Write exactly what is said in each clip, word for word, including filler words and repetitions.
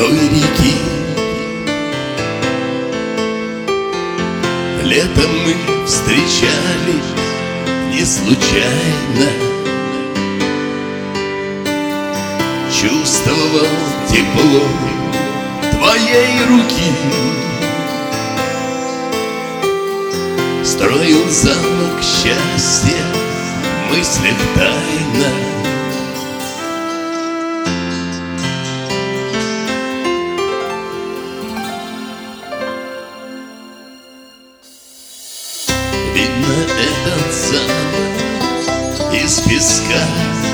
той реки. Летом мы встречались не случайно. Чувствовал тепло твоей руки. Строил замок счастья в мыслях тайно. Видно, этот замок из песка.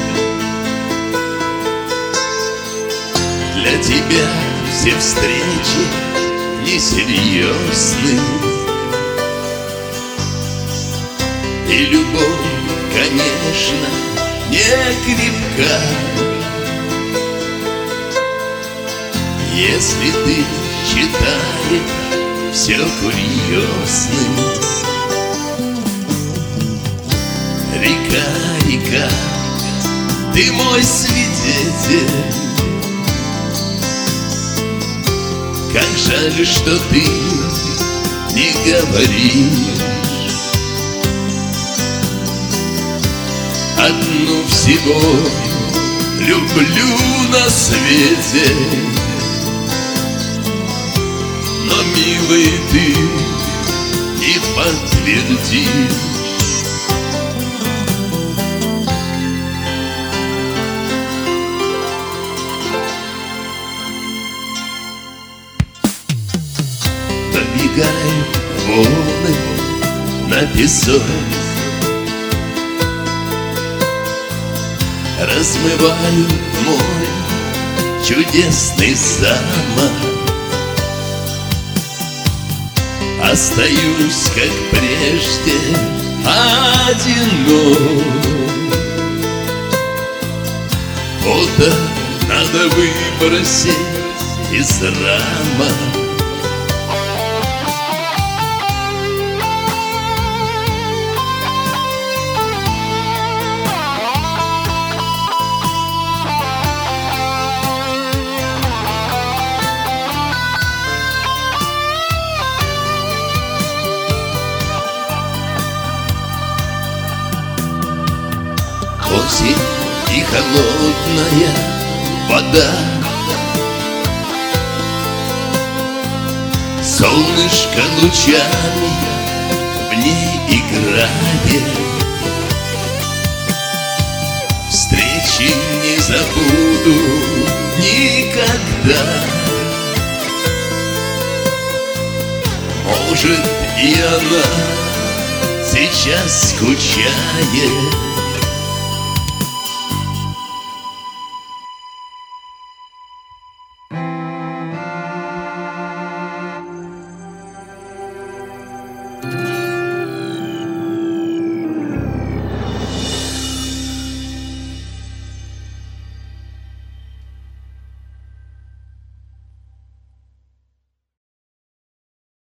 Для тебя все встречи несерьезны. И любовь, конечно, не крепка, если ты считаешь все курьезным. Река, река, ты мой свидетель. Как жаль, что ты не говоришь. Одну всего люблю на свете. Но, милый, ты не подтвердишь. Набегают волны на песок, размывают мой чудесный замок. Остаюсь, как прежде, одинок. Фото надо выбросить из рамок. Осень и холодная вода, солнышко лучами в ней играет. Встречи не забуду никогда. Может, и она сейчас скучает.